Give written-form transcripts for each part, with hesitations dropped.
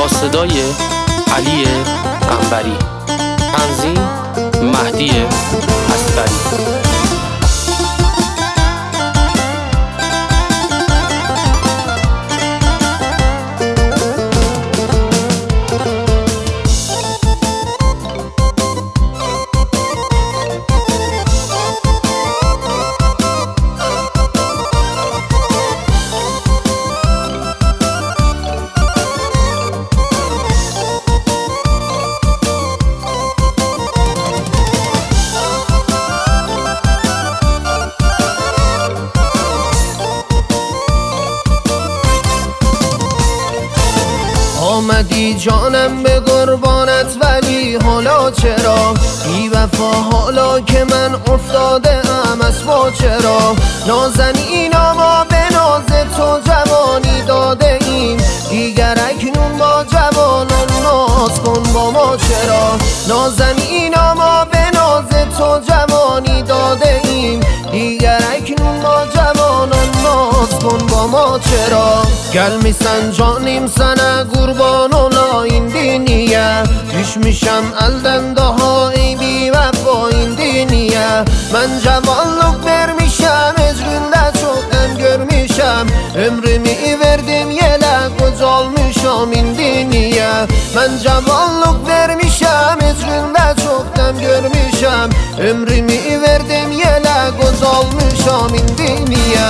با صدای علی قنبری، تنظیم مهدی اصغری. آمدی جانم به قربانت، ولی حالا چرا بی وفا؟ حالا که من افتاده ام از پا چرا؟ نازنینا ما به ناز تو جوانی داده ایم، دیگر اکنون با جوانان ناز کن با ما چرا؟ نازنینا ما به ناز تو جوانی داده ایم، دیگر اکنون با جوانان ناز کن با ما چرا؟ گل میسن جانیم سنه قربان ola indi niye? Düşmüşem elden daha ey bir vefa indi niye? Ben cevallık vermişem, ezgünde çok em görmüşem, ömrümü verdim yele kocalmışam indi niye? Ben cevallık vermişem, ezgünde çok em görmüşem, ömrümü verdim yele kocalmışam indi niye?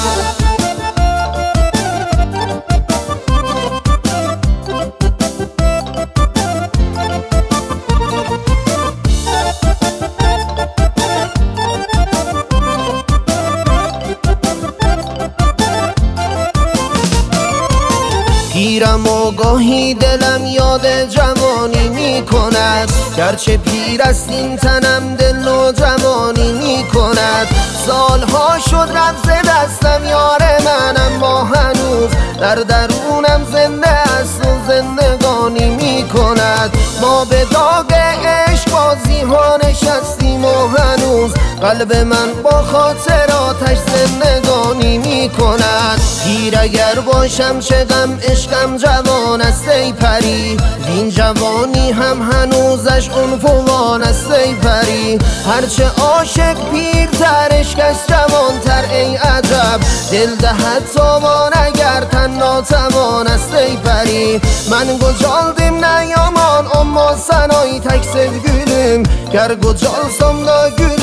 پیرم و گاهی دلم یاد جوانی می کند، گرچه پیر است این تنم دل و جوانی می کند. سالها شد رفت دستم یار منم، با هنوز در درونم زنده است و زندگانی می کند. ما به داغ عشق بازی ها نشستیم و هنوز قلب من با خاطراتش زندگانی می کند. پیر اگر باشم چه غم، عشقم جوان است ای پری، این جوانی هم هنوزش عنفوان است ای پری. هرچه عاشق پیرتر عشق است جوانتر ای عجب، دل دهد تاوان اگر تن ناتوان است ey peri. من gocaldım ne yaman, ama sen ay tek sevgilim. Ger gocalsam da gül